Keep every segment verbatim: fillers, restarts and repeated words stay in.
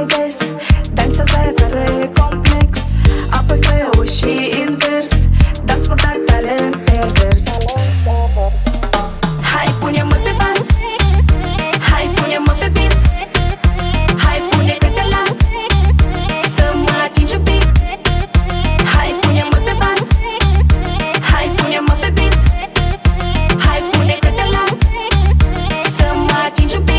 mai des. Dansează fără complex, apoi fă-o și invers. Dans murdar, talent pervers. Hai, pune-mă pe bas, hai, pune-mă pe beat. Hai, pune că te las să mă atingi un pic. Hai, pune-mă pe bas, hai, pune-mă pe beat. Hai, pune că te las să mă atingi un pic.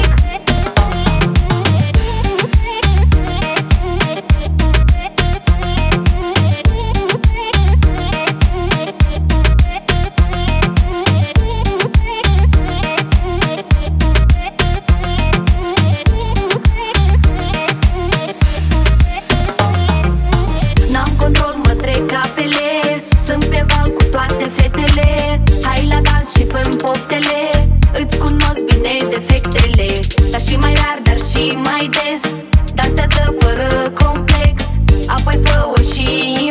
N-am control, mă trec apele, sunt pe val cu toate fetele. Hai la dans și fă-mi poftele, îți cunosc bine defectele. Dar și mai rar, dar și mai des. Dansează fără complex, apoi fă-o și